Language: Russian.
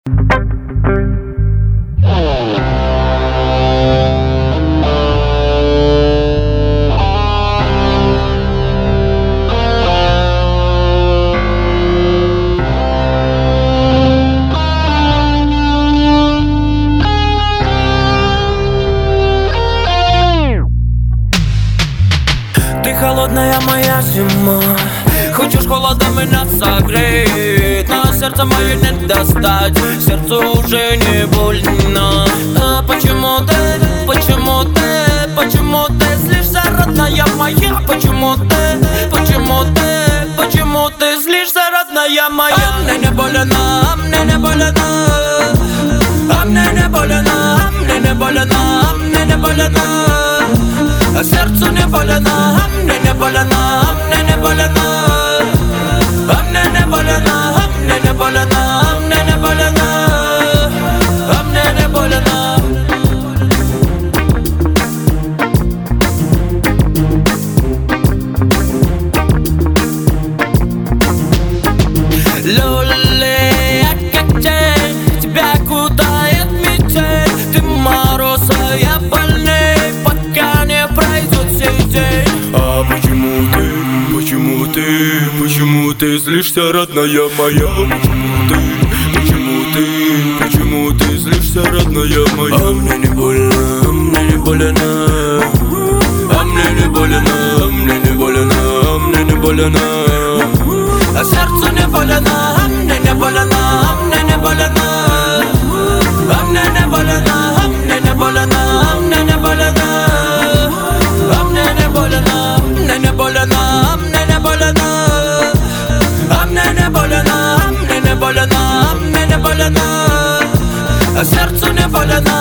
Ты холодная моя зима, хочешь холодом меня согреть, но сердце мое не достать, сердцу уже не больно. А почему ты злишься, родная моя? Почему ты злишься, родная моя? Мне не больно, мне не больно, мне не больно, мне не больно, мне не больно. Сердцу не больно, мне не больно, мне не больно, мне не больно, мне не больно, мне не больно, мне не больно. Лоле, как тень, тебя кудает метель, ты мороз, а я больней, пока не пройдет сей день. А почему ты злишься, родная моя? Почему ты злишься, родная моя? А мне не больно, мне не больно, а мне не больно, мне не больно, мне не больно. А сердцу не больно, мне не больно, мне не больно, а мне не больно, мне не больно, мне не больно, а мне не больно, мне не больно, мне не больно, а мне не больно, мне не больно, мне не больно, а сердцу не больно.